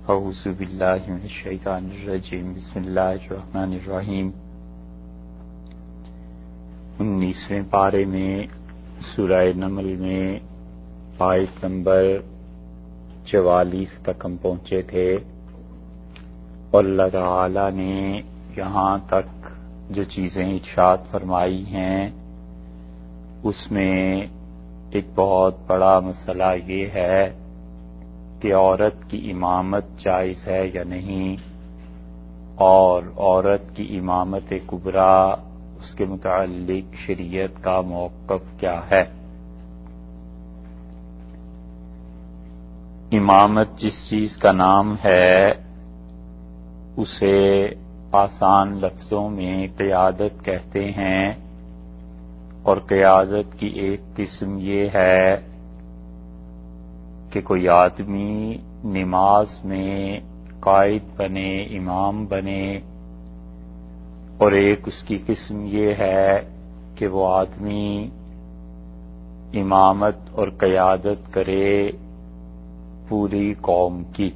اعوذ باللہ من الشیطان الرجیم بسم اللہ الرحمن الرحیم 19ویں پارے میں سورہ نمل میں آیت نمبر 44 تک ہم پہنچے تھے، اور اللہ تعالی نے یہاں تک جو چیزیں ارشاد فرمائی ہیں اس میں ایک بہت بڑا مسئلہ یہ ہے کہ عورت کی امامت جائز ہے یا نہیں، اور عورت کی امامت کبریٰ اس کے متعلق شریعت کا موقف کیا ہے۔ امامت جس چیز کا نام ہے اسے آسان لفظوں میں قیادت کہتے ہیں، اور قیادت کی ایک قسم یہ ہے کہ کوئی آدمی نماز میں قائد بنے، امام بنے، اور ایک اس کی قسم یہ ہے کہ وہ آدمی امامت اور قیادت کرے پوری قوم کی۔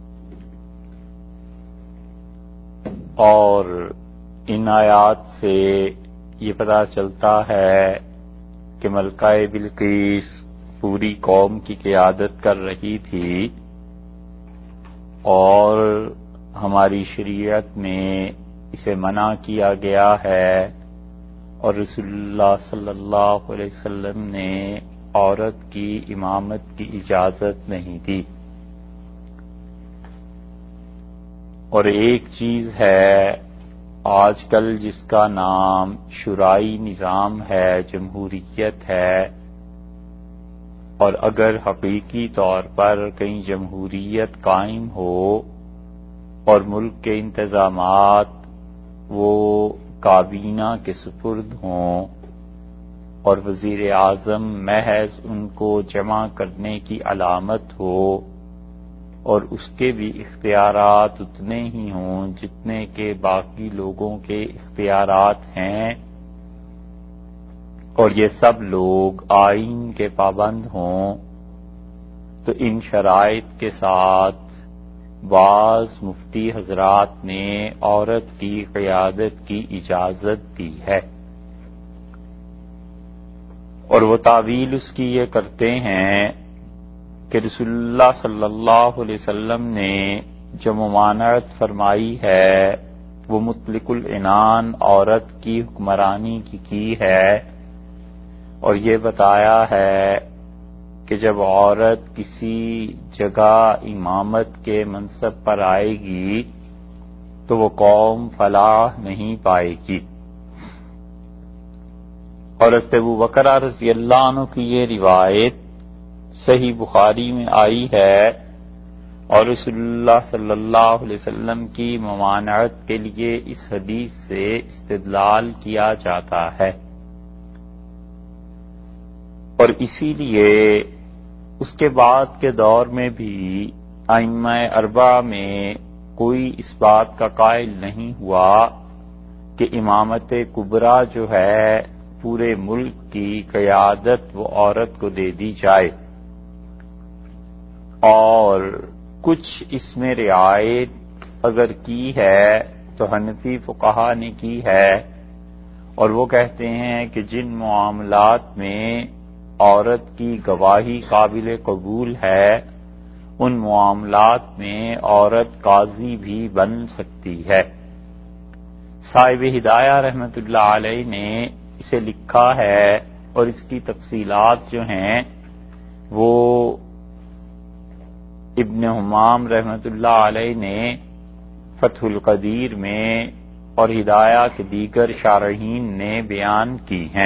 اور ان آیات سے یہ پتہ چلتا ہے کہ ملکہ بلقیس پوری قوم کی قیادت کر رہی تھی، اور ہماری شریعت میں اسے منع کیا گیا ہے، اور رسول اللہ صلی اللہ علیہ وسلم نے عورت کی امامت کی اجازت نہیں دی۔ اور ایک چیز ہے آج کل جس کا نام شورائی نظام ہے، جمہوریت ہے، اور اگر حقیقی طور پر کہیں جمہوریت قائم ہو اور ملک کے انتظامات وہ کابینہ کے سپرد ہوں اور وزیر اعظم محض ان کو جمع کرنے کی علامت ہو، اور اس کے بھی اختیارات اتنے ہی ہوں جتنے کہ باقی لوگوں کے اختیارات ہیں، اور یہ سب لوگ آئین کے پابند ہوں، تو ان شرائط کے ساتھ بعض مفتی حضرات نے عورت کی قیادت کی اجازت دی ہے، اور وہ تعویل اس کی یہ کرتے ہیں کہ رسول اللہ صلی اللہ علیہ وسلم نے جو ممانعت فرمائی ہے وہ مطلق العنان عورت کی حکمرانی کی ہے، اور یہ بتایا ہے کہ جب عورت کسی جگہ امامت کے منصب پر آئے گی تو وہ قوم فلاح نہیں پائے گی۔ اور حضرت ابوبکر رضی اللہ عنہ کی یہ روایت صحیح بخاری میں آئی ہے، اور رسول اللہ صلی اللہ علیہ وسلم کی ممانعت کے لیے اس حدیث سے استدلال کیا جاتا ہے، اور اسی لیے اس کے بعد کے دور میں بھی ائمہ اربعہ میں کوئی اس بات کا قائل نہیں ہوا کہ امامت کبریٰ جو ہے پورے ملک کی قیادت وہ عورت کو دے دی جائے، اور کچھ اس میں رعایت اگر کی ہے تو حنفی فقہا نے کی ہے، اور وہ کہتے ہیں کہ جن معاملات میں عورت کی گواہی قابل قبول ہے ان معاملات میں عورت قاضی بھی بن سکتی ہے۔ صاحب ہدایہ رحمۃ اللہ علیہ نے اسے لکھا ہے، اور اس کی تفصیلات جو ہیں وہ ابن حمام رحمۃ اللہ علیہ نے فتح القدیر میں اور ہدایہ کے دیگر شارحین نے بیان کی ہیں،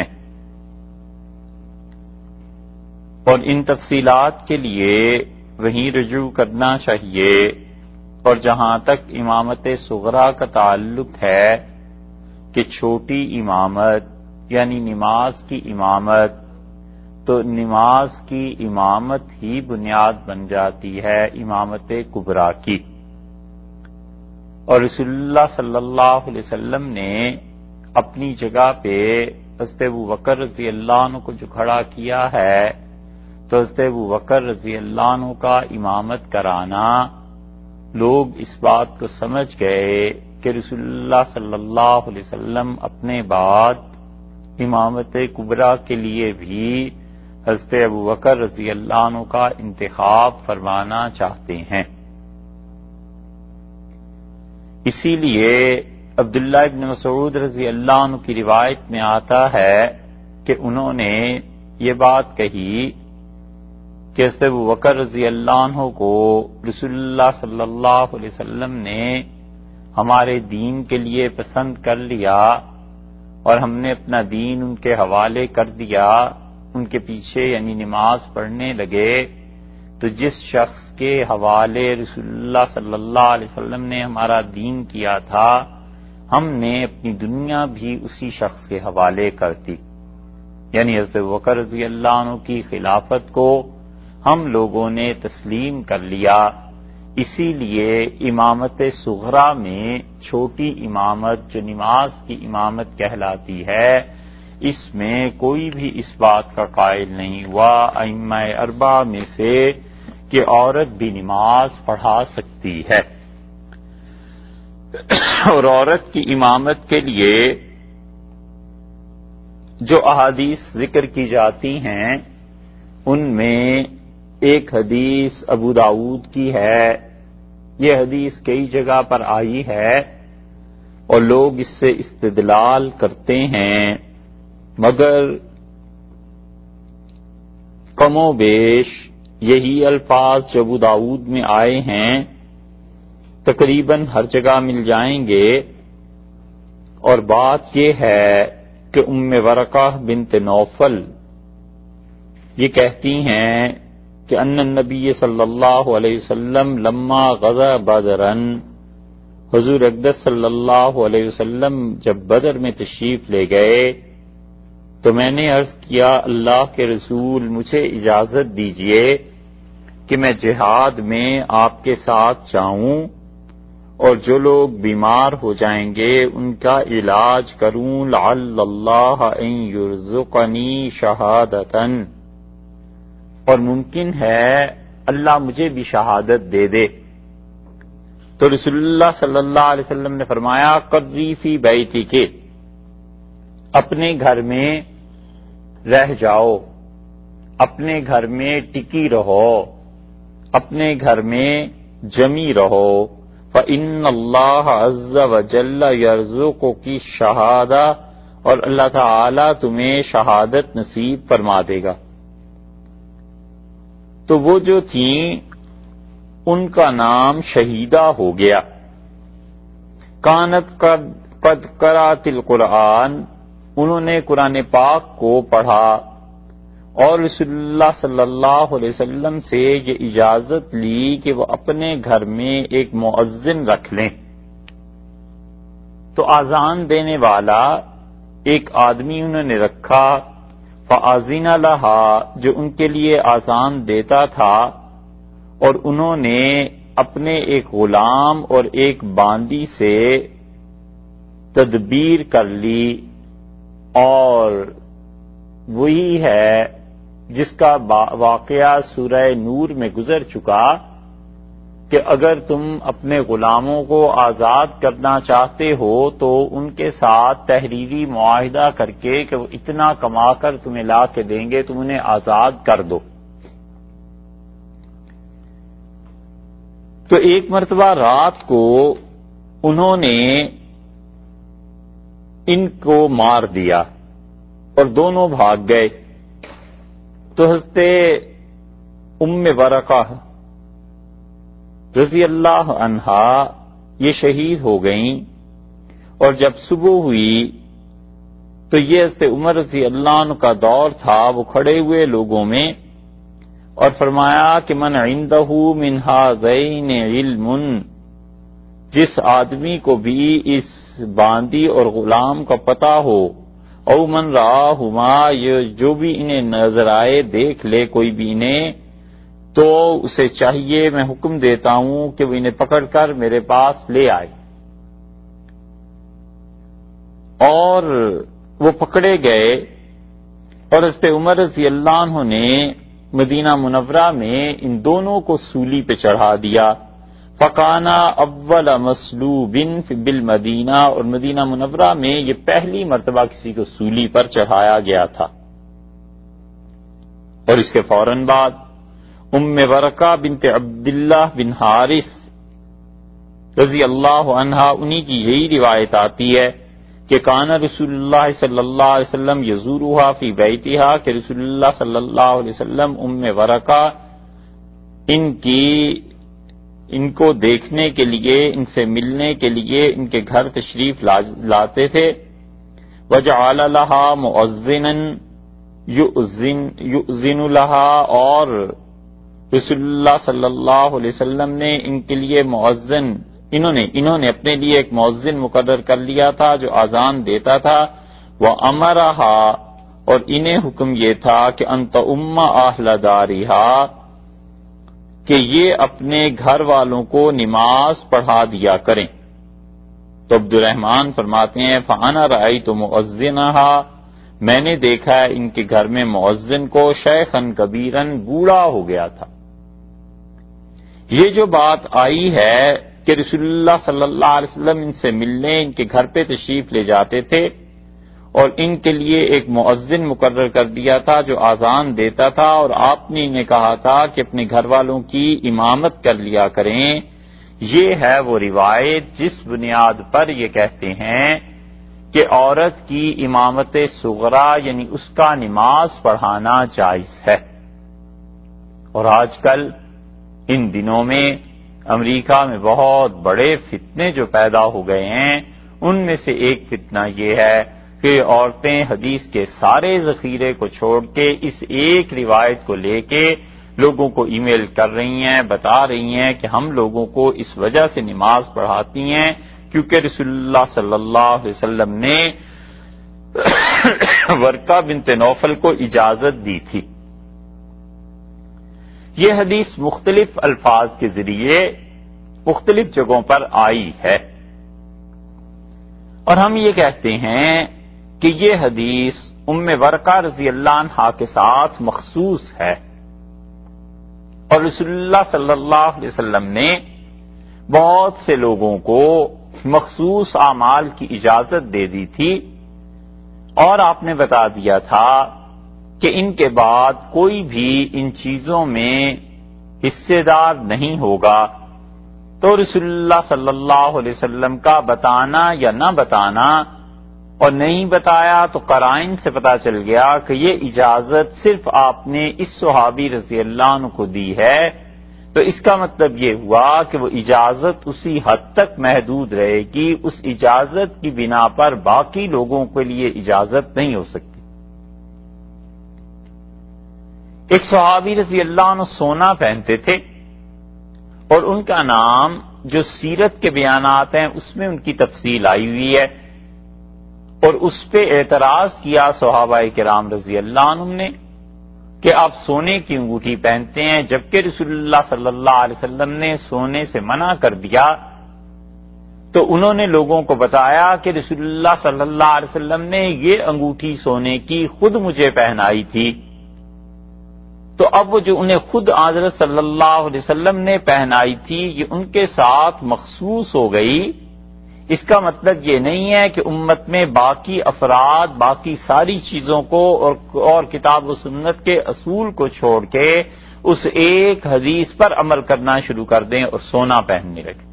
اور ان تفصیلات کے لیے وہیں رجوع کرنا چاہیے۔ اور جہاں تک امامت صغریٰ کا تعلق ہے کہ چھوٹی امامت یعنی نماز کی امامت، تو نماز کی امامت ہی بنیاد بن جاتی ہے امامت کبریٰ کی، اور رسول اللہ صلی اللہ علیہ وسلم نے اپنی جگہ پہ حضرت ابوبکر رضی اللہ عنہ کو جو کھڑا کیا ہے، تو حضرت ابوبکر رضی اللہ عنہ کا امامت کرانا لوگ اس بات کو سمجھ گئے کہ رسول اللہ صلی اللہ علیہ وسلم اپنے بعد امامت کبریٰ کے لیے بھی حضرت ابوبکر رضی اللہ عنہ کا انتخاب فرمانا چاہتے ہیں۔ اسی لیے عبداللہ ابن مسعود رضی اللہ عنہ کی روایت میں آتا ہے کہ انہوں نے یہ بات کہی کہ حضرت ابوبکر رضی اللہ عنہ کو رسول اللہ صلی اللہ علیہ وسلم نے ہمارے دین کے لیے پسند کر لیا اور ہم نے اپنا دین ان کے حوالے کر دیا، ان کے پیچھے یعنی نماز پڑھنے لگے، تو جس شخص کے حوالے رسول اللہ صلی اللہ علیہ وسلم نے ہمارا دین کیا تھا، ہم نے اپنی دنیا بھی اسی شخص کے حوالے کر دی، یعنی حضرت ابوبکر رضی اللہ عنہ کی خلافت کو ہم لوگوں نے تسلیم کر لیا۔ اسی لیے امامت صغریٰ میں چھوٹی امامت جو نماز کی امامت کہلاتی ہے، اس میں کوئی بھی اس بات کا قائل نہیں ہوا ائمہ اربعہ میں سے کہ عورت بھی نماز پڑھا سکتی ہے۔ اور عورت کی امامت کے لیے جو احادیث ذکر کی جاتی ہیں ان میں ایک حدیث ابو داؤد کی ہے، یہ حدیث کئی جگہ پر آئی ہے اور لوگ اس سے استدلال کرتے ہیں، مگر کم و بیش یہی الفاظ جو ابو داؤد میں آئے ہیں تقریباً ہر جگہ مل جائیں گے، اور بات یہ ہے کہ ام ورقہ بنت نوفل یہ کہتی ہیں کہ ان النبی صلی اللہ علیہ وسلم لما غزا بدرن، حضور اقدس صلی اللہ علیہ وسلم جب بدر میں تشریف لے گئے تو میں نے عرض کیا اللہ کے رسول مجھے اجازت دیجئے کہ میں جہاد میں آپ کے ساتھ جاؤں اور جو لوگ بیمار ہو جائیں گے ان کا علاج کروں، لعل اللہ ان یرزقنی شہادتن، اور ممکن ہے اللہ مجھے بھی شہادت دے دے۔ تو رسول اللہ صلی اللہ علیہ وسلم نے فرمایا قری فی بیتک، اپنے گھر میں رہ جاؤ، اپنے گھر میں ٹکی رہو، اپنے گھر میں جمی رہو، فإن اللہ عز وجل یرزقک الشہادہ، اور اللہ تعالی تمہیں شہادت نصیب فرما دے گا۔ تو وہ جو تھیں ان کا نام شہیدہ ہو گیا۔ کانت قد قرأت القرآن، انہوں نے قرآن پاک کو پڑھا اور رسول اللہ صلی اللہ علیہ وسلم سے یہ اجازت لی کہ وہ اپنے گھر میں ایک مؤذن رکھ لیں۔ تو اذان دینے والا ایک آدمی انہوں نے رکھا، فآذن لہا، جو ان کے لیے اذان دیتا تھا، اور انہوں نے اپنے ایک غلام اور ایک باندی سے تدبیر کر لی، اور وہی ہے جس کا واقعہ سورہ نور میں گزر چکا کہ اگر تم اپنے غلاموں کو آزاد کرنا چاہتے ہو تو ان کے ساتھ تحریری معاہدہ کر کے کہ وہ اتنا کما کر تمہیں لا کے دیں گے، تم انہیں آزاد کر دو۔ تو ایک مرتبہ رات کو انہوں نے ان کو مار دیا اور دونوں بھاگ گئے۔ تو حضرت ام ورقہ رضی اللہ عنہا یہ شہید ہو گئیں، اور جب صبح ہوئی تو یہ حضرت عمر رضی اللہ عنہ کا دور تھا، وہ کھڑے ہوئے لوگوں میں اور فرمایا کہ من عندہ من ھذین علم، جس آدمی کو بھی اس باندی اور غلام کا پتہ ہو، او من رآہما، جو بھی انہیں نظر آئے دیکھ لے کوئی بھی انہیں، تو اسے چاہیے میں حکم دیتا ہوں کہ وہ انہیں پکڑ کر میرے پاس لے آئے۔ اور وہ پکڑے گئے اور حضرت عمر رضی اللہ عنہ نے مدینہ منورہ میں ان دونوں کو سولی پہ چڑھا دیا۔ فکانا اول مسلوب بالمدینہ، اور مدینہ منورہ میں یہ پہلی مرتبہ کسی کو سولی پر چڑھایا گیا تھا۔ اور اس کے فوراً بعد ام ورقہ بنت عبداللہ بن حارث رضی اللہ عنہا، انہی کی یہی روایت آتی ہے کہ کان رسول اللہ صلی اللہ علیہ وسلم یزورها فی بیتہا، کہ رسول اللہ صلی اللہ علیہ وسلم ام ورقہ ان کو دیکھنے کے لیے، ان سے ملنے کے لیے ان کے گھر تشریف لاتے تھے۔ وجعل لها مؤذنا یؤذن لها، اور رسول اللہ صلی اللہ علیہ وسلم نے ان کے لیے مؤذن، انہوں نے اپنے لیے ایک مؤذن مقرر کر لیا تھا جو اذان دیتا تھا۔ وامرها، اور انہیں حکم یہ تھا کہ انت ام اہل دارها، کہ یہ اپنے گھر والوں کو نماز پڑھا دیا کریں۔ تو عبد الرحمن فرماتے ہیں فانا رأیت مؤذنها، میں نے دیکھا ہے ان کے گھر میں مؤذن کو شیخا کبیرا، بوڑھا ہو گیا تھا۔ یہ جو بات آئی ہے کہ رسول اللہ صلی اللہ علیہ وسلم ان سے ملنے ان کے گھر پہ تشریف لے جاتے تھے اور ان کے لیے ایک مؤذن مقرر کر دیا تھا جو اذان دیتا تھا، اور آپ نے انہیں کہا تھا کہ اپنے گھر والوں کی امامت کر لیا کریں، یہ ہے وہ روایت جس بنیاد پر یہ کہتے ہیں کہ عورت کی امامت صغرا یعنی اس کا نماز پڑھانا جائز ہے۔ اور آج کل ان دنوں میں امریکہ میں بہت بڑے فتنے جو پیدا ہو گئے ہیں، ان میں سے ایک فتنہ یہ ہے کہ عورتیں حدیث کے سارے ذخیرے کو چھوڑ کے اس ایک روایت کو لے کے لوگوں کو ای میل کر رہی ہیں، بتا رہی ہیں کہ ہم لوگوں کو اس وجہ سے نماز پڑھاتی ہیں کیونکہ رسول اللہ صلی اللہ علیہ وسلم نے ورقہ بنت نوفل کو اجازت دی تھی۔ یہ حدیث مختلف الفاظ کے ذریعے مختلف جگہوں پر آئی ہے، اور ہم یہ کہتے ہیں کہ یہ حدیث ام ورقہ رضی اللہ عنہا کے ساتھ مخصوص ہے، اور رسول اللہ صلی اللہ علیہ وسلم نے بہت سے لوگوں کو مخصوص اعمال کی اجازت دے دی تھی، اور آپ نے بتا دیا تھا کہ ان کے بعد کوئی بھی ان چیزوں میں حصے دار نہیں ہوگا۔ تو رسول اللہ صلی اللہ علیہ وسلم کا بتانا یا نہ بتانا، اور نہیں بتایا تو قرائن سے پتا چل گیا کہ یہ اجازت صرف آپ نے اس صحابی رضی اللہ عنہ کو دی ہے، تو اس کا مطلب یہ ہوا کہ وہ اجازت اسی حد تک محدود رہے گی، اس اجازت کی بنا پر باقی لوگوں کے لیے اجازت نہیں ہو سکتی۔ ایک صحابی رضی اللہ عنہ سونا پہنتے تھے، اور ان کا نام جو سیرت کے بیانات ہیں اس میں ان کی تفصیل آئی ہوئی ہے، اور اس پہ اعتراض کیا صحابہ کرام رضی اللہ عنہم نے کہ آپ سونے کی انگوٹھی پہنتے ہیں جبکہ رسول اللہ صلی اللہ علیہ وسلم نے سونے سے منع کر دیا۔ تو انہوں نے لوگوں کو بتایا کہ رسول اللہ صلی اللہ علیہ وسلم نے یہ انگوٹھی سونے کی خود مجھے پہنائی تھی، تو اب وہ جو انہیں خود حضرت صلی اللہ علیہ وسلم نے پہنائی تھی یہ ان کے ساتھ مخصوص ہو گئی۔ اس کا مطلب یہ نہیں ہے کہ امت میں باقی افراد باقی ساری چیزوں کو اور کتاب و سنت کے اصول کو چھوڑ کے اس ایک حدیث پر عمل کرنا شروع کر دیں اور سونا پہننے لگیں۔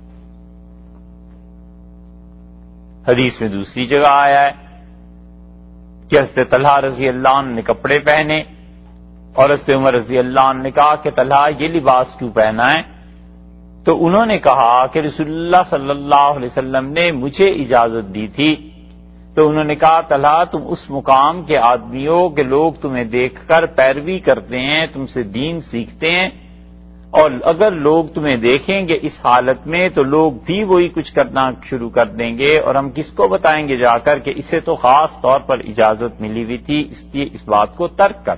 حدیث میں دوسری جگہ آیا ہے کہ حضرت طلحہ رضی اللہ عنہ نے کپڑے پہنے، اور حضرت عمر رضی اللہ عنہ نے کہا کہ طلحہ یہ لباس کیوں پہنا ہے؟ تو انہوں نے کہا کہ رسول اللہ صلی اللہ علیہ وسلم نے مجھے اجازت دی تھی۔ تو انہوں نے کہا طلحہ تم اس مقام کے آدمی ہو کہ لوگ تمہیں دیکھ کر پیروی کرتے ہیں، تم سے دین سیکھتے ہیں، اور اگر لوگ تمہیں دیکھیں گے اس حالت میں تو لوگ بھی وہی کچھ کرنا شروع کر دیں گے، اور ہم کس کو بتائیں گے جا کر کہ اسے تو خاص طور پر اجازت ملی ہوئی تھی، اس لیے اس بات کو ترک کر۔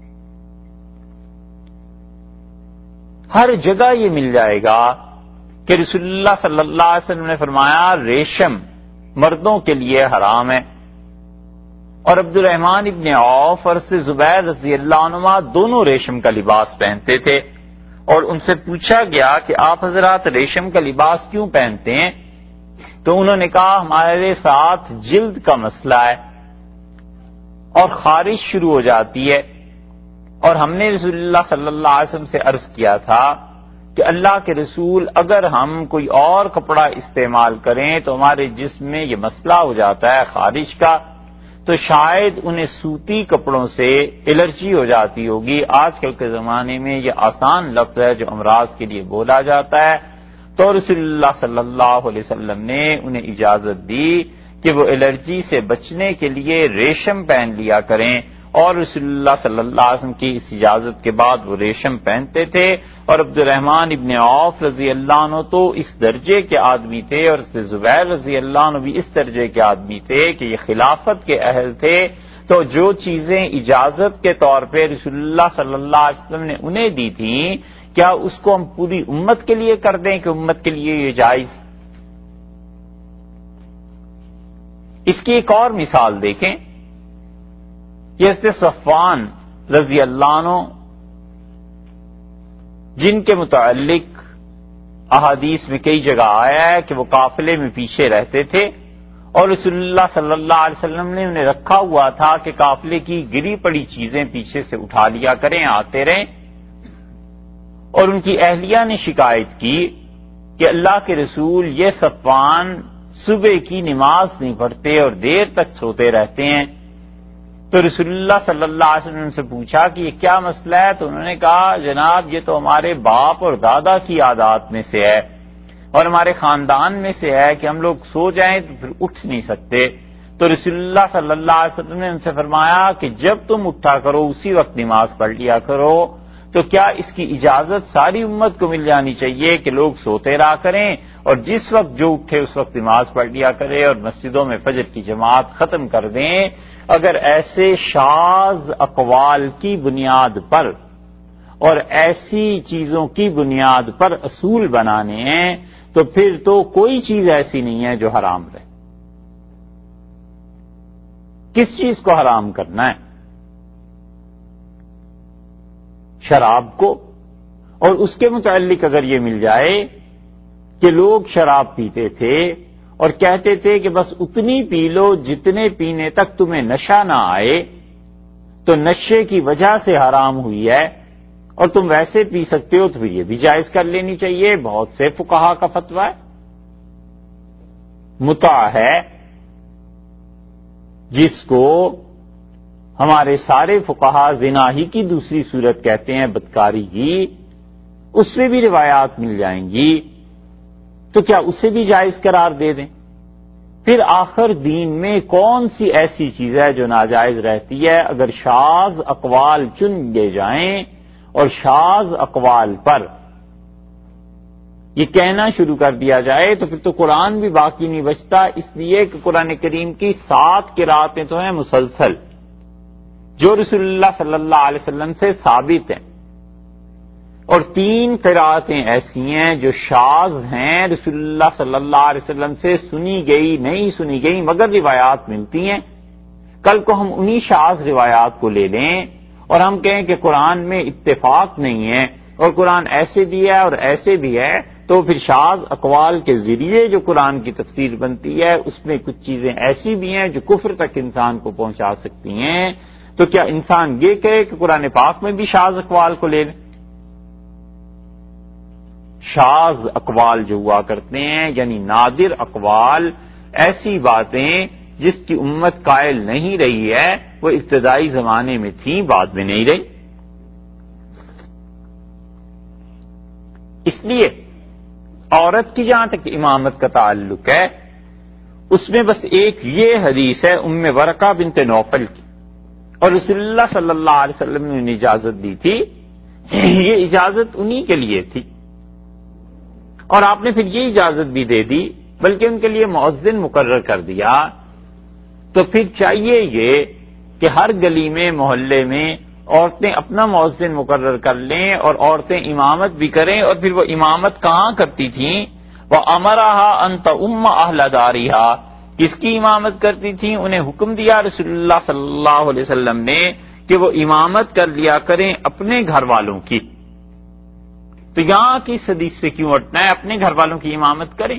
ہر جگہ یہ مل جائے گا کہ رسول اللہ صلی اللہ علیہ وسلم نے فرمایا ریشم مردوں کے لیے حرام ہے، اور عبد الرحمن ابن عوف اور زبیر رضی اللہ عنہما دونوں ریشم کا لباس پہنتے تھے، اور ان سے پوچھا گیا کہ آپ حضرات ریشم کا لباس کیوں پہنتے ہیں؟ تو انہوں نے کہا ہمارے ساتھ جلد کا مسئلہ ہے اور خارش شروع ہو جاتی ہے، اور ہم نے رسول اللہ صلی اللہ علیہ وسلم سے عرض کیا تھا کہ اللہ کے رسول اگر ہم کوئی اور کپڑا استعمال کریں تو ہمارے جسم میں یہ مسئلہ ہو جاتا ہے خارش کا، تو شاید انہیں سوتی کپڑوں سے الرجی ہو جاتی ہوگی۔ آج کل کے زمانے میں یہ آسان لفظ ہے جو امراض کے لیے بولا جاتا ہے، تو رسول اللہ صلی اللہ علیہ وسلم نے انہیں اجازت دی کہ وہ الرجی سے بچنے کے لیے ریشم پہن لیا کریں، اور رسول اللہ صلی اللہ علیہ وسلم کی اس اجازت کے بعد وہ ریشم پہنتے تھے۔ اور عبد الرحمن ابن عوف رضی اللہ عنہ تو اس درجے کے آدمی تھے، اور زبیر رضی اللہ عنہ بھی اس درجے کے آدمی تھے کہ یہ خلافت کے اہل تھے، تو جو چیزیں اجازت کے طور پہ رسول اللہ صلی اللہ علیہ وسلم نے انہیں دی تھیں، کیا اس کو ہم پوری امت کے لیے کر دیں کہ امت کے لیے یہ جائز؟ اس کی ایک اور مثال دیکھیں، یہ حضرت صفوان رضی اللہ عنہ جن کے متعلق احادیث میں کئی جگہ آیا ہے کہ وہ قافلے میں پیچھے رہتے تھے، اور رسول اللہ صلی اللہ علیہ وسلم نے انہیں رکھا ہوا تھا کہ قافلے کی گری پڑی چیزیں پیچھے سے اٹھا لیا کریں، آتے رہیں، اور ان کی اہلیہ نے شکایت کی کہ اللہ کے رسول یہ صفوان صبح کی نماز نہیں پڑھتے اور دیر تک سوتے رہتے ہیں۔ تو رسول اللہ صلی اللہ علیہ وسلم سے پوچھا کہ یہ کیا مسئلہ ہے؟ تو انہوں نے کہا جناب یہ تو ہمارے باپ اور دادا کی عادات میں سے ہے اور ہمارے خاندان میں سے ہے کہ ہم لوگ سو جائیں تو پھر اٹھ نہیں سکتے۔ تو رسول اللہ صلی اللہ علیہ وسلم نے ان سے فرمایا کہ جب تم اٹھا کرو اسی وقت نماز پڑھ لیا کرو، تو کیا اس کی اجازت ساری امت کو مل جانی چاہیے کہ لوگ سوتے رہا کریں اور جس وقت جو اٹھے اس وقت نماز پڑھ لیا کرے اور مسجدوں میں فجر کی جماعت ختم کر دیں؟ اگر ایسے شاذ اقوال کی بنیاد پر اور ایسی چیزوں کی بنیاد پر اصول بنانے ہیں تو پھر تو کوئی چیز ایسی نہیں ہے جو حرام رہے۔ کس چیز کو حرام کرنا ہے؟ شراب کو، اور اس کے متعلق اگر یہ مل جائے کہ لوگ شراب پیتے تھے اور کہتے تھے کہ بس اتنی پی لو جتنے پینے تک تمہیں نشہ نہ آئے، تو نشے کی وجہ سے حرام ہوئی ہے اور تم ویسے پی سکتے ہو تو پھر یہ بھی جائز کر لینی چاہیے۔ بہت سے فقہا کا فتویٰ ہے۔ متع ہے جس کو ہمارے سارے فقہا زنا ہی کی دوسری صورت کہتے ہیں، بدکاری کی، اس میں بھی روایات مل جائیں گی، تو کیا اسے بھی جائز قرار دے دیں؟ پھر آخر دین میں کون سی ایسی چیز ہے جو ناجائز رہتی ہے؟ اگر شاذ اقوال چن لیے جائیں اور شاذ اقوال پر یہ کہنا شروع کر دیا جائے تو پھر تو قرآن بھی باقی نہیں بچتا، اس لیے کہ قرآن کریم کی 7 قراتیں تو ہیں مسلسل جو رسول اللہ صلی اللہ علیہ وسلم سے ثابت ہیں، اور 3 قراتیں ایسی ہیں جو شاذ ہیں، رسول اللہ صلی اللہ علیہ وسلم سے سنی گئی نہیں سنی گئی مگر روایات ملتی ہیں۔ کل کو ہم انہی شاذ روایات کو لے لیں اور ہم کہیں کہ قرآن میں اتفاق نہیں ہے اور قرآن ایسے بھی ہے اور ایسے بھی ہے، تو پھر شاذ اقوال کے ذریعے جو قرآن کی تفسیر بنتی ہے اس میں کچھ چیزیں ایسی بھی ہیں جو کفر تک انسان کو پہنچا سکتی ہیں۔ تو کیا انسان یہ کہے کہ قرآن پاک میں بھی شاذ اقوال کو لے لیں؟ شاذ اقوال جو ہوا کرتے ہیں یعنی نادر اقوال، ایسی باتیں جس کی امت قائل نہیں رہی ہے، وہ ابتدائی زمانے میں تھیں، بعد میں نہیں رہی۔ اس لیے عورت کی جہاں تک امامت کا تعلق ہے اس میں بس ایک یہ حدیث ہے ام ورقہ بنت نوفل کی، اور رسول اللہ صلی اللہ علیہ وسلم نے انہیں اجازت دی تھی، یہ اجازت انہی کے لیے تھی، اور آپ نے پھر یہ اجازت بھی دے دی بلکہ ان کے لیے مؤذن مقرر کر دیا۔ تو پھر چاہیے یہ کہ ہر گلی میں محلے میں عورتیں اپنا مؤذن مقرر کر لیں اور عورتیں امامت بھی کریں، اور پھر وہ امامت کہاں کرتی تھیں؟ وَأَمَرَهَا أَن تَؤُمَّ أَهْلَ دَارِهَا، کس کی امامت کرتی تھیں؟ انہیں حکم دیا رسول اللہ صلی اللہ علیہ وسلم نے کہ وہ امامت کر لیا کریں اپنے گھر والوں کی، تو یہاں کی اس حدیث سے کیوں ہٹنا ہے؟ اپنے گھر والوں کی امامت کریں،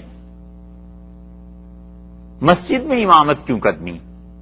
مسجد میں امامت کیوں کرنی؟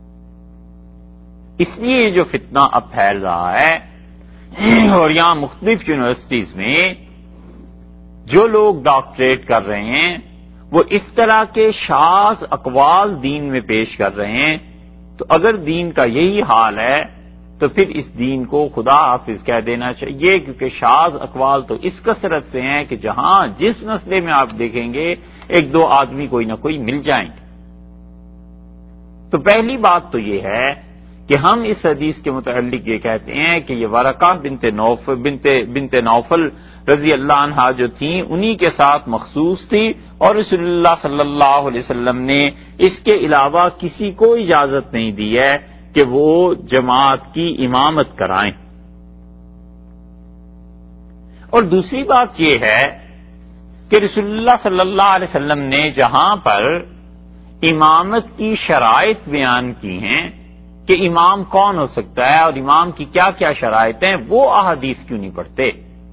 اس لیے جو فتنہ اب پھیل رہا ہے، اور یہاں مختلف یونیورسٹیز میں جو لوگ ڈاکٹریٹ کر رہے ہیں وہ اس طرح کے شاذ اقوال دین میں پیش کر رہے ہیں، تو اگر دین کا یہی حال ہے تو پھر اس دین کو خدا حافظ کہہ دینا چاہیے، کیونکہ شاذ اقوال تو اس کثرت سے ہیں کہ جہاں جس مسئلے میں آپ دیکھیں گے ایک دو آدمی کوئی نہ کوئی مل جائیں گے۔ تو پہلی بات تو یہ ہے کہ ہم اس حدیث کے متعلق یہ کہتے ہیں کہ یہ ورقہ بنت نوفل رضی اللہ عنہا جو تھیں انہی کے ساتھ مخصوص تھی، اور رسول اللہ صلی اللہ علیہ وسلم نے اس کے علاوہ کسی کو اجازت نہیں دی ہے کہ وہ جماعت کی امامت کرائیں۔ اور دوسری بات یہ ہے کہ رسول اللہ صلی اللہ علیہ وسلم نے جہاں پر امامت کی شرائط بیان کی ہیں کہ امام کون ہو سکتا ہے اور امام کی کیا کیا شرائط ہیں، وہ احادیث کیوں نہیں پڑھتے؟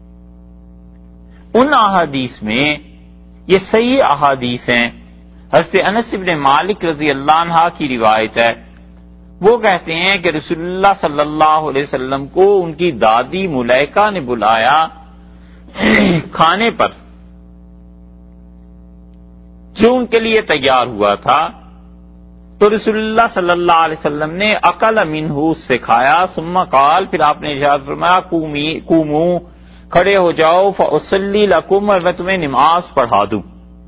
ان احادیث میں یہ صحیح احادیث ہیں۔ حضرت انس بن مالک رضی اللہ عنہ کی روایت ہے، وہ کہتے ہیں کہ رسول اللہ صلی اللہ علیہ وسلم کو ان کی دادی ملیکہ نے بلایا کھانے پر جو ان کے لیے تیار ہوا تھا، تو رسول اللہ صلی اللہ علیہ وسلم نے اکل منہ سے کھایا، ثم قال، پھر آپ نے ارشاد فرمایا قوموا، کھڑے ہو جاؤ، فاصلی لکم، اور میں تمہیں نماز پڑھا دوں۔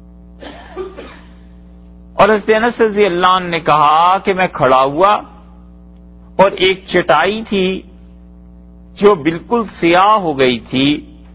اور حضرت انس رضی اللہ عنہ نے کہا کہ میں کھڑا ہوا اور ایک چٹائی تھی جو بالکل سیاہ ہو گئی تھی،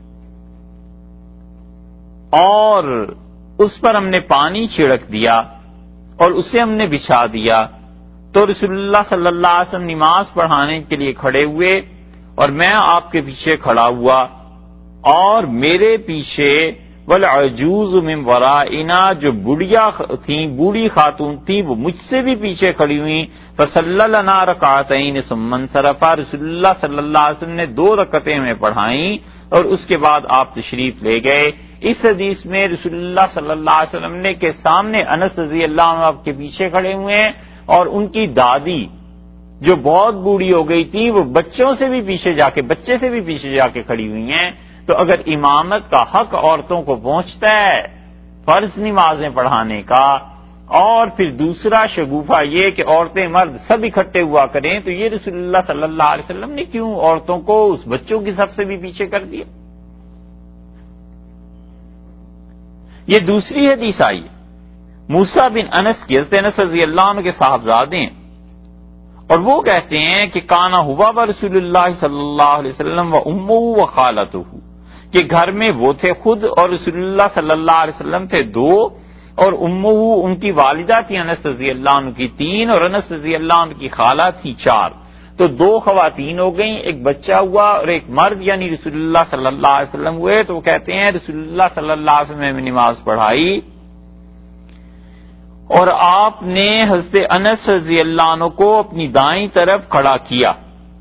اور اس پر ہم نے پانی چھڑک دیا اور اسے ہم نے بچھا دیا، تو رسول اللہ صلی اللہ علیہ وسلم نماز پڑھانے کے لیے کھڑے ہوئے اور میں آپ کے پیچھے کھڑا ہوا، اور میرے پیچھے والعجوز من ورائنا، جو بڑھیا تھیں، بوڑھی خاتون تھی، وہ مجھ سے بھی پیچھے کھڑی ہوئی، فصلی لنا رکعتین ثم انصرف، رسول اللہ صلی اللہ علیہ وسلم نے 2 رکعتیں ہمیں پڑھائیں اور اس کے بعد آپ تشریف لے گئے۔ اس حدیث میں رسول اللہ صلی اللہ علیہ وسلم نے کے سامنے انس رضی اللہ عنہ آپ کے پیچھے کھڑے ہوئے ہیں، اور ان کی دادی جو بہت بوڑھی ہو گئی تھی وہ بچے سے بھی پیچھے جا کے کھڑی ہوئی ہیں۔ تو اگر امامت کا حق عورتوں کو پہنچتا ہے فرض نمازیں پڑھانے کا، اور پھر دوسرا شگوفہ یہ کہ عورتیں مرد سب اکٹھے ہوا کریں، تو یہ رسول اللہ صلی اللہ علیہ وسلم نے کیوں عورتوں کو اس بچوں کی صف سے بھی پیچھے کر دیا؟ یہ دوسری حدیث آئی موسیٰ بن انس کی، حضرت انس رضی اللہ عنہ کے صاحبزادے ہیں، اور وہ کہتے ہیں کہ کانا ہوا و رسول اللہ صلی اللہ علیہ وسلم و امہ و خالتہ، کہ گھر میں وہ تھے خود اور رسول اللہ صلی اللہ علیہ وسلم تھے 2، اور امہ ان کی والدہ تھی انس رضی اللہ عنہ کی 3، اور انس رضی اللہ عنہ کی خالہ تھی 4، تو 2 خواتین ہو گئیں، ایک بچہ ہوا اور ایک مرد یعنی رسول اللہ صلی اللہ علیہ وسلم ہوئے۔ تو وہ کہتے ہیں رسول اللہ صلی اللہ علیہ وسلم نے نماز پڑھائی اور آپ نے حضرت انس رضی اللہ عنہ کو اپنی دائیں طرف کھڑا کیا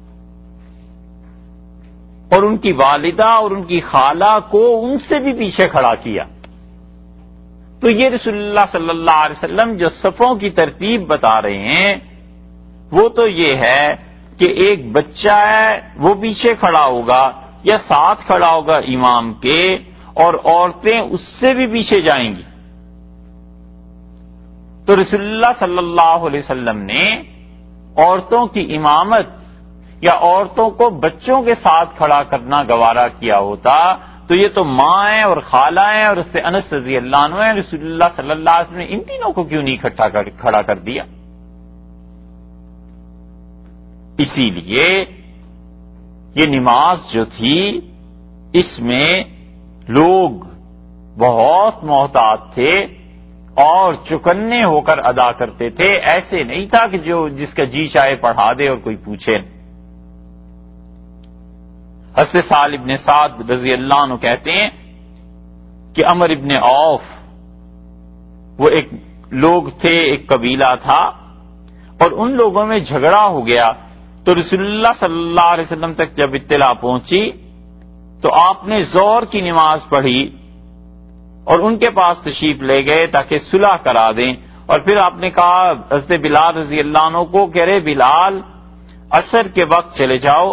اور ان کی والدہ اور ان کی خالہ کو ان سے بھی پیچھے کھڑا کیا۔ تو یہ رسول اللہ صلی اللہ علیہ وسلم جو صفوں کی ترتیب بتا رہے ہیں وہ تو یہ ہے کہ ایک بچہ ہے وہ پیچھے کھڑا ہوگا یا ساتھ کھڑا ہوگا امام کے، اور عورتیں اس سے بھی پیچھے جائیں گی۔ تو رسول اللہ صلی اللہ علیہ وسلم نے عورتوں کی امامت یا عورتوں کو بچوں کے ساتھ کھڑا کرنا گوارا کیا ہوتا تو یہ تو ماں ہیں اور خالہ ہیں اور اس سے انس رضی اللہ عنہ ہیں، رسول اللہ صلی اللہ علیہ وسلم نے ان تینوں کو کیوں نہیں کھڑا کر دیا؟ اسی لیے یہ نماز جو تھی اس میں لوگ بہت محتاط تھے اور چکنے ہو کر ادا کرتے تھے، ایسے نہیں تھا کہ جو جس کا جی چاہے پڑھا دے اور کوئی پوچھے۔ حضرت سہل بن سعد رضی اللہ عنہ کہتے ہیں کہ عمر بن عوف وہ ایک لوگ تھے، ایک قبیلہ تھا، اور ان لوگوں میں جھگڑا ہو گیا، تو رسول اللہ صلی اللہ علیہ وسلم تک جب اطلاع پہنچی تو آپ نے ظہر کی نماز پڑھی اور ان کے پاس تشریف لے گئے تاکہ صلح کرا دیں، اور پھر آپ نے کہا حضرت بلال رضی اللہ عنہ کو کہ ارے بلال، عصر کے وقت چلے جاؤ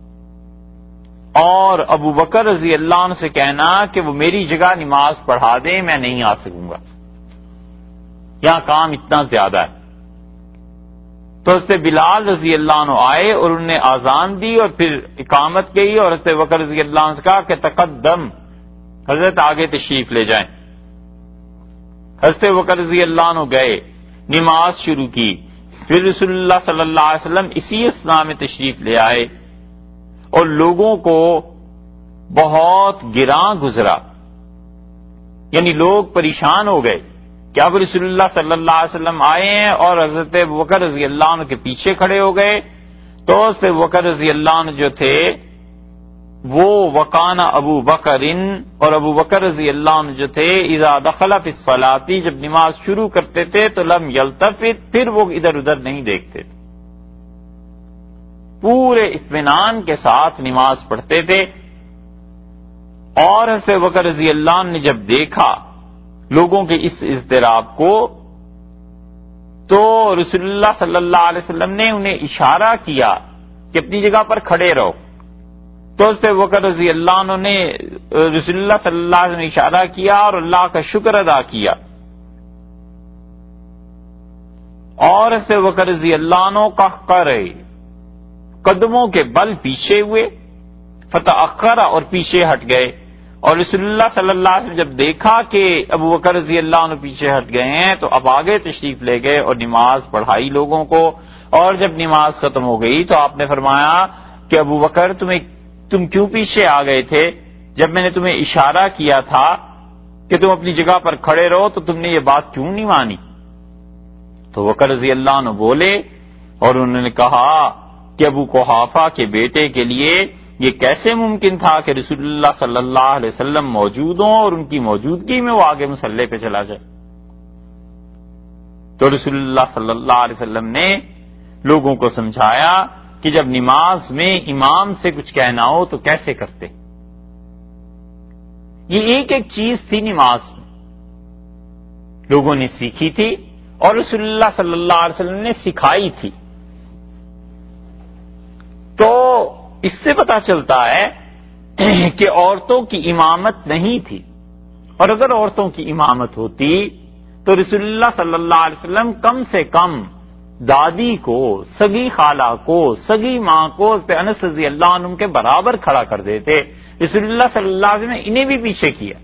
اور ابو بکر رضی اللہ عنہ سے کہنا کہ وہ میری جگہ نماز پڑھا دیں، میں نہیں آ سکوں گا، یہاں کام اتنا زیادہ ہے۔ تو حضرت بلال رضی اللہ عنہ آئے اور انہوں نے آذان دی اور پھر اقامت کی، اور حضرت بکر رضی اللہ عنہ سے کہا کہ تقدم، حضرت آگے تشریف لے جائیں۔ حضرت بکر رضی اللہ عنہ گئے، نماز شروع کی، پھر رسول اللہ صلی اللہ علیہ وسلم اسی اثناء میں تشریف لے آئے اور لوگوں کو بہت گراں گزرا، یعنی لوگ پریشان ہو گئے کہ اب رسول اللہ صلی اللہ علیہ وسلم آئے ہیں اور حضرت بکر رضی اللہ عنہ کے پیچھے کھڑے ہو گئے۔ تو حضرت بکر رضی اللہ عنہ جو تھے وہ وکان ابو بکر، اور ابو بکر رضی اللہ عنہ جو تھے اذا دخل فی الصلاۃ، جب نماز شروع کرتے تھے تو لم یلتفت، پھر وہ ادھر ادھر نہیں دیکھتے تھے، پورے اطمینان کے ساتھ نماز پڑھتے تھے۔ اور حضرت بکر رضی اللہ عنہ نے جب دیکھا لوگوں کے اس اضطراب کو تو رسول اللہ صلی اللہ علیہ وسلم نے انہیں اشارہ کیا کہ اپنی جگہ پر کھڑے رہو۔ تو حضرت بکر رضی اللہ عنہ نے رسول اللہ صلی اللہ علیہ وسلم نے اشارہ کیا اور اللہ کا شکر ادا کیا، اور حضرت بکر رضی اللہ عنہ قہقرے، قدموں کے بل پیچھے ہوئے، فتأخر، اور پیچھے ہٹ گئے۔ اور رسول اللہ صلی اللہ علیہ وسلم جب دیکھا کہ ابو بکر رضی اللہ عنہ پیچھے ہٹ گئے ہیں تو اب آگے تشریف لے گئے اور نماز پڑھائی لوگوں کو، اور جب نماز ختم ہو گئی تو آپ نے فرمایا کہ ابو بکر تم کیوں پیچھے آ گئے تھے؟ جب میں نے تمہیں اشارہ کیا تھا کہ تم اپنی جگہ پر کھڑے رہو تو تم نے یہ بات کیوں نہیں مانی؟ تو بکر رضی اللہ عنہ بولے اور انہوں نے کہا کہ ابو قحافہ کے بیٹے کے لیے یہ کیسے ممکن تھا کہ رسول اللہ صلی اللہ علیہ وسلم موجود ہوں اور ان کی موجودگی میں وہ آگے مصلی پہ چلا جائے؟ تو رسول اللہ صلی اللہ علیہ وسلم نے لوگوں کو سمجھایا کہ جب نماز میں امام سے کچھ کہنا ہو تو کیسے کرتے۔ یہ ایک ایک چیز تھی نماز میں، لوگوں نے سیکھی تھی اور رسول اللہ صلی اللہ علیہ وسلم نے سکھائی تھی۔ تو اس سے پتہ چلتا ہے کہ عورتوں کی امامت نہیں تھی، اور اگر عورتوں کی امامت ہوتی تو رسول اللہ صلی اللہ علیہ وسلم کم سے کم دادی کو، سگی خالہ کو، سگی ماں کو حضرت انس رضی اللہ عنہ کے برابر کھڑا کر دیتے۔ رسول اللہ صلی اللہ علیہ وسلم نے انہیں بھی پیچھے کیا۔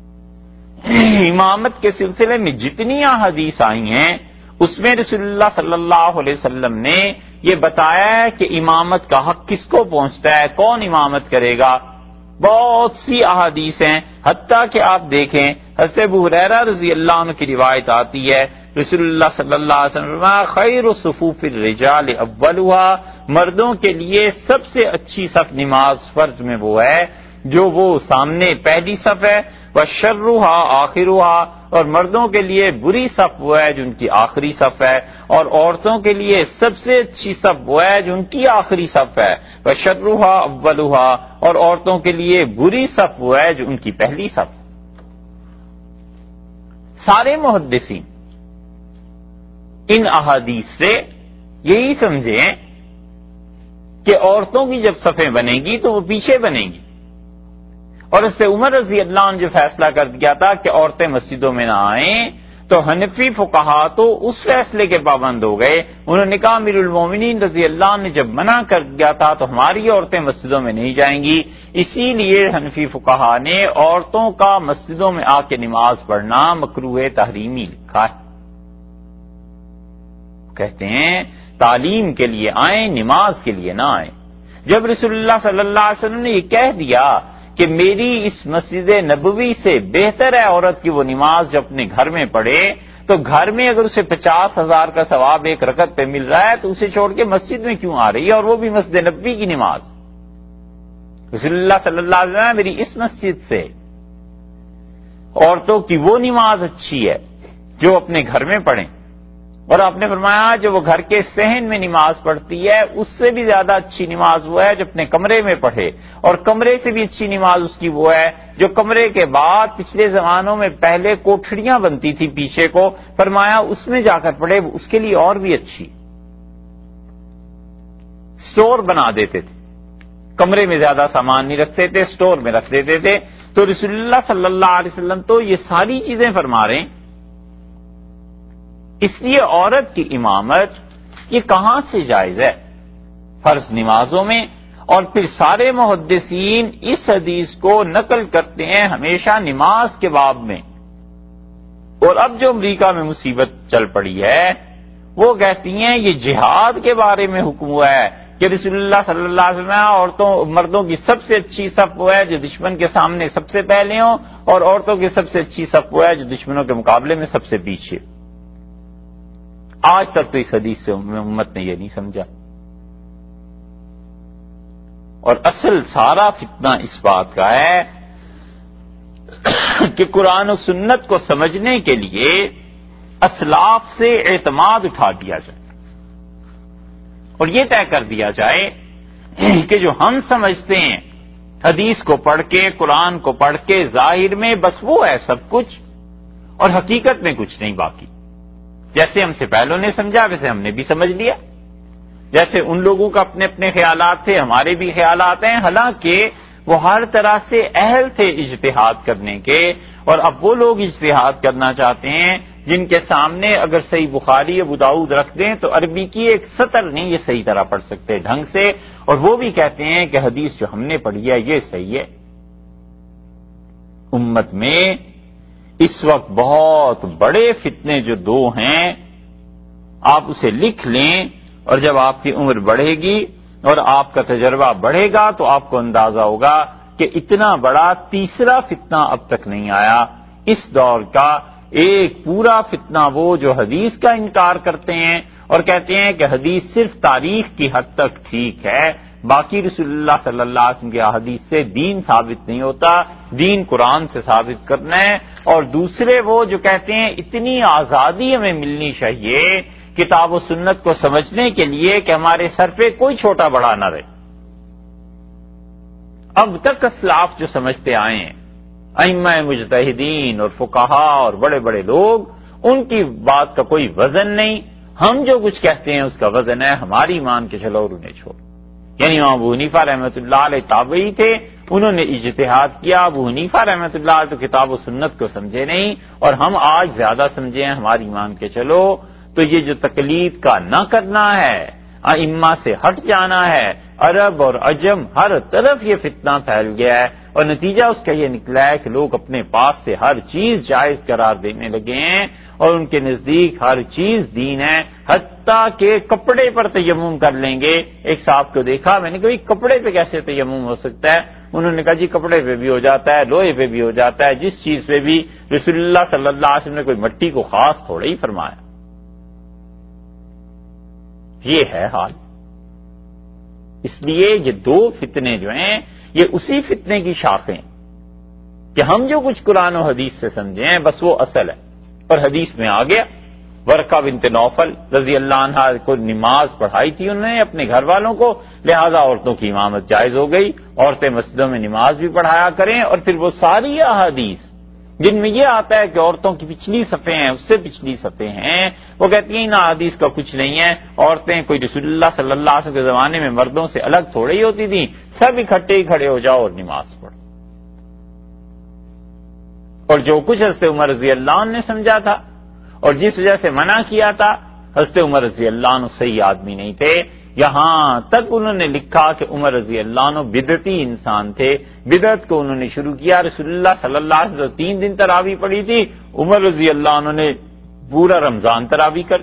امامت کے سلسلے میں جتنی احادیث آئی ہیں اس میں رسول اللہ صلی اللہ علیہ وسلم نے یہ بتایا ہے کہ امامت کا حق کس کو پہنچتا ہے، کون امامت کرے گا۔ بہت سی احادیث ہیں، حتیٰ کہ آپ دیکھیں حضرت ابو ہریرہ رضی اللہ عنہ کی روایت آتی ہے، رسول اللہ صلی اللہ علیہ وسلم فرمایا خیر الصفوف الرجال اولها، مردوں کے لیے سب سے اچھی صف نماز فرض میں وہ ہے جو وہ سامنے پہلی صف ہے، وشرها آخرها، اور مردوں کے لیے بری صف وہ ہے جو ان کی آخری صف ہے، اور عورتوں کے لیے سب سے اچھی صف وہ ہے جو ان کی آخری صف ہے، وشرها اولها، اور عورتوں کے لیے بری صف وہ ہے جو ان کی پہلی صف۔ سارے محدثین ان احادیث سے یہی سمجھیں کہ عورتوں کی جب صفیں بنیں گی تو وہ پیچھے بنیں گی، اور اس سے عمر رضی اللہ عنہ جو فیصلہ کر دیا تھا کہ عورتیں مسجدوں میں نہ آئیں تو حنفی فقہا تو اس فیصلے کے پابند ہو گئے۔ انہوں نے کہا امیر المومنین رضی اللہ عنہ نے جب منع کر دیا تھا تو ہماری عورتیں مسجدوں میں نہیں جائیں گی، اسی لیے حنفی فقہا نے عورتوں کا مسجدوں میں آ کے نماز پڑھنا مکروہ تحریمی لکھا ہے۔ کہتے ہیں تعلیم کے لیے آئیں، نماز کے لیے نہ آئیں۔ جب رسول اللہ صلی اللہ علیہ وسلم نے یہ کہہ دیا کہ میری اس مسجد نبوی سے بہتر ہے عورت کی وہ نماز جو اپنے گھر میں پڑھے، تو گھر میں اگر اسے 50,000 کا ثواب ایک رکعت پہ مل رہا ہے تو اسے چھوڑ کے مسجد میں کیوں آ رہی ہے، اور وہ بھی مسجد نبوی کی نماز۔ رسول اللہ صلی اللہ علیہ وسلم میری اس مسجد سے عورتوں کی وہ نماز اچھی ہے جو اپنے گھر میں پڑھیں، اور آپ نے فرمایا جو وہ گھر کے صحن میں نماز پڑھتی ہے اس سے بھی زیادہ اچھی نماز وہ ہے جو اپنے کمرے میں پڑھے، اور کمرے سے بھی اچھی نماز اس کی وہ ہے جو کمرے کے بعد پچھلے زمانوں میں پہلے کوٹھڑیاں بنتی تھی پیچھے کو، فرمایا اس میں جا کر پڑھے، اس کے لیے اور بھی اچھی۔ سٹور بنا دیتے تھے، کمرے میں زیادہ سامان نہیں رکھتے تھے، سٹور میں رکھ دیتے تھے۔ تو رسول اللہ صلی اللہ علیہ وسلم تو یہ ساری چیزیں فرما رہے ہیں۔ اس لیے عورت کی امامت یہ کہاں سے جائز ہے؟ فرض نمازوں میں، اور پھر سارے محدثین اس حدیث کو نقل کرتے ہیں ہمیشہ نماز کے باب میں۔ اور اب جو امریکہ میں مصیبت چل پڑی ہے وہ کہتی ہیں یہ جہاد کے بارے میں حکم ہوا ہے کہ رسول اللہ صلی اللہ علیہ وسلم مردوں کی سب سے اچھی صف وہ ہے جو دشمن کے سامنے سب سے پہلے ہوں، اور عورتوں کی سب سے اچھی صف وہ ہے جو دشمنوں کے مقابلے میں سب سے پیچھے۔ آج تک تو اس حدیث سے امت نے یہ نہیں سمجھا، اور اصل سارا فتنہ اس بات کا ہے کہ قرآن و سنت کو سمجھنے کے لیے اسلاف سے اعتماد اٹھا دیا جائے، اور یہ طے کر دیا جائے کہ جو ہم سمجھتے ہیں حدیث کو پڑھ کے، قرآن کو پڑھ کے ظاہر میں بس وہ ہے سب کچھ، اور حقیقت میں کچھ نہیں باقی۔ جیسے ہم سے پہلوں نے سمجھا ویسے ہم نے بھی سمجھ لیا، جیسے ان لوگوں کا اپنے اپنے خیالات تھے ہمارے بھی خیالات ہیں، حالانکہ وہ ہر طرح سے اہل تھے اجتہاد کرنے کے، اور اب وہ لوگ اجتہاد کرنا چاہتے ہیں جن کے سامنے اگر صحیح بخاری ابو داؤد رکھ دیں تو عربی کی ایک سطر نہیں یہ صحیح طرح پڑھ سکتے ڈھنگ سے، اور وہ بھی کہتے ہیں کہ حدیث جو ہم نے پڑھی ہے یہ صحیح ہے۔ امت میں اس وقت بہت بڑے فتنے جو دو ہیں، آپ اسے لکھ لیں، اور جب آپ کی عمر بڑھے گی اور آپ کا تجربہ بڑھے گا تو آپ کو اندازہ ہوگا کہ اتنا بڑا تیسرا فتنہ اب تک نہیں آیا اس دور کا۔ ایک پورا فتنہ وہ جو حدیث کا انکار کرتے ہیں اور کہتے ہیں کہ حدیث صرف تاریخ کی حد تک ٹھیک ہے، باقی رسول اللہ صلی اللہ علیہ وسلم کے حدیث سے دین ثابت نہیں ہوتا، دین قرآن سے ثابت کرنا ہے۔ اور دوسرے وہ جو کہتے ہیں اتنی آزادی ہمیں ملنی چاہیے کتاب و سنت کو سمجھنے کے لیے کہ ہمارے سر پہ کوئی چھوٹا بڑا نہ رہے۔ اب تک اسلاف جو سمجھتے آئے ہیں، ائمہ مجتہدین اور فقہا اور بڑے بڑے لوگ، ان کی بات کا کوئی وزن نہیں، ہم جو کچھ کہتے ہیں اس کا وزن ہے ہماری مان کے چلو اور انہیں چھوڑو۔ یعنی امام ابو حنیفہ رحمۃ اللہ علیہ تابعی تھے، انہوں نے اجتہاد کیا، ابو حنیفہ رحمۃ اللہ علیہ تو کتاب و سنت کو سمجھے نہیں، اور ہم آج زیادہ سمجھے ہیں ہماری مان کے چلو۔ تو یہ جو تقلید کا نہ کرنا ہے، ائمہ سے ہٹ جانا ہے، عرب اور عجم ہر طرف یہ فتنہ پھیل گیا ہے، اور نتیجہ اس کا یہ نکلا ہے کہ لوگ اپنے پاس سے ہر چیز جائز قرار دینے لگے ہیں، اور ان کے نزدیک ہر چیز دین ہے، حتیٰ کہ کپڑے پر تیمم کر لیں گے۔ ایک صاحب کو دیکھا میں نے کہا کپڑے پہ کیسے تیمم ہو سکتا ہے؟ انہوں نے کہا جی کپڑے پہ بھی ہو جاتا ہے، لوہے پہ بھی ہو جاتا ہے، جس چیز پہ بھی۔ رسول اللہ صلی اللہ علیہ وسلم نے کوئی مٹی کو خاص تھوڑا ہی فرمایا۔ یہ ہے حال۔ اس لیے یہ دو فتنے جو ہیں یہ اسی فتنے کی شاخیں کہ ہم جو کچھ قرآن و حدیث سے سمجھے ہیں بس وہ اصل ہے، اور حدیث میں آ گیا۔ ورقہ بنت نوفل رضی اللہ عنہا کو نماز پڑھائی تھی انہوں نے اپنے گھر والوں کو، لہذا عورتوں کی امامت جائز ہو گئی، عورتیں مسجدوں میں نماز بھی پڑھایا کریں۔ اور پھر وہ ساری احادیث جن میں یہ آتا ہے کہ عورتوں کی پچھلی صفیں ہیں، اس سے پچھلی صفیں ہیں، وہ کہتی ہیں ان احادیث کا کچھ نہیں ہے، عورتیں کوئی رسول اللہ صلی اللہ علیہ وسلم کے زمانے میں مردوں سے الگ تھوڑی ہی ہوتی تھیں، سب اکٹھے ہی کھڑے ہو جاؤ اور نماز پڑھو۔ اور جو کچھ حضرت عمر رضی اللہ عنہ نے سمجھا تھا اور جس وجہ سے منع کیا تھا، حضرت عمر رضی اللہ عنہ صحیح آدمی نہیں تھے، یہاں تک انہوں نے لکھا کہ عمر رضی اللہ عنہ بدعتی انسان تھے، بدعت کو انہوں نے شروع کیا۔ رسول اللہ صلی اللہ علیہ وسلم 3 دن تراویح پڑھی تھی، عمر رضی اللہ عنہ نے پورا رمضان تراویح کر۔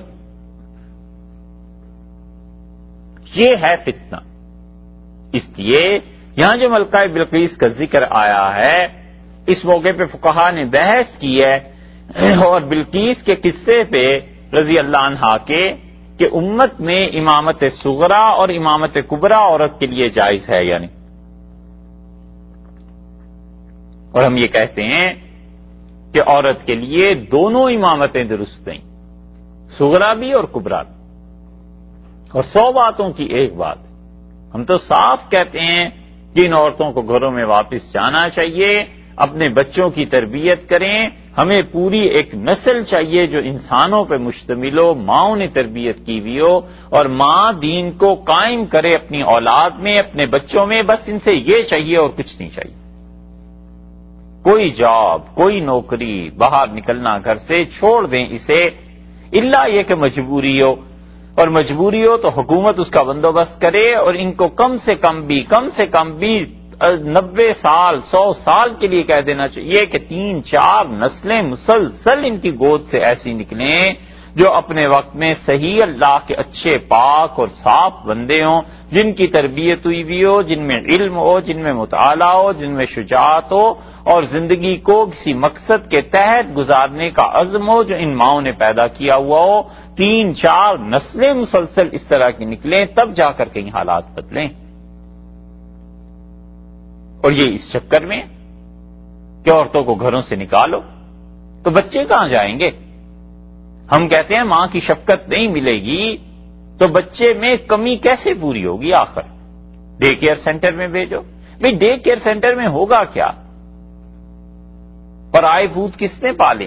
یہ ہے فتنہ۔ اس لیے یہاں جو ملکہ بلقیس کا ذکر آیا ہے، اس موقع پہ فقہا نے بحث کی ہے اور بلقیس کے قصے پہ رضی اللہ عنہا کے کہ امت میں امامت صغرا اور امامت کبرا عورت کے لیے جائز ہے یا نہیں۔ اور ہم یہ کہتے ہیں کہ عورت کے لیے دونوں امامتیں درست نہیں، صغرا بھی اور کبرا بھی. اور 100 باتوں کی ایک بات ہے. ہم تو صاف کہتے ہیں کہ ان عورتوں کو گھروں میں واپس جانا چاہیے، اپنے بچوں کی تربیت کریں. ہمیں پوری ایک نسل چاہیے جو انسانوں پہ مشتمل ہو، ماؤں نے تربیت کی ہوئی ہو، اور ماں دین کو قائم کرے اپنی اولاد میں، اپنے بچوں میں. بس ان سے یہ چاہیے اور کچھ نہیں چاہیے. کوئی جاب، کوئی نوکری، باہر نکلنا گھر سے چھوڑ دیں اسے، الا یہ کہ مجبوری ہو، اور مجبوری ہو تو حکومت اس کا بندوبست کرے. اور ان کو کم سے کم بھی 90 سال 100 سال کے لیے کہہ دینا چاہیے کہ 3-4 نسلیں مسلسل ان کی گود سے ایسی نکلیں جو اپنے وقت میں صحیح اللہ کے اچھے پاک اور صاف بندے ہوں، جن کی تربیت ہوئی بھی ہو، جن میں علم ہو، جن میں مطالعہ ہو، جن میں شجاعت ہو، اور زندگی کو کسی مقصد کے تحت گزارنے کا عزم ہو جو ان ماؤں نے پیدا کیا ہوا ہو. 3-4 نسلیں مسلسل اس طرح کی نکلیں، تب جا کر کہیں حالات بدلیں. اور یہ اس چکر میں کہ عورتوں کو گھروں سے نکالو تو بچے کہاں جائیں گے؟ ہم کہتے ہیں ماں کی شفقت نہیں ملے گی تو بچے میں کمی کیسے پوری ہوگی؟ آخر ڈے کیئر سینٹر میں بھیجو. بھئی ڈے کیئر سینٹر میں ہوگا کیا؟ پرائے بھوت کس نے پالے؟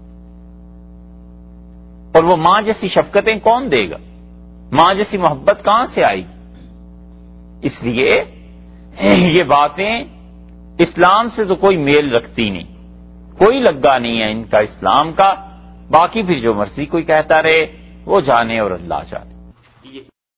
اور وہ ماں جیسی شفقتیں کون دے گا؟ ماں جیسی محبت کہاں سے آئے گی؟ اس لیے یہ باتیں اسلام سے تو کوئی میل رکھتی نہیں، کوئی لگا نہیں ہے ان کا اسلام کا. باقی پھر جو مرضی کوئی کہتا رہے، وہ جانے اور اللہ جانے.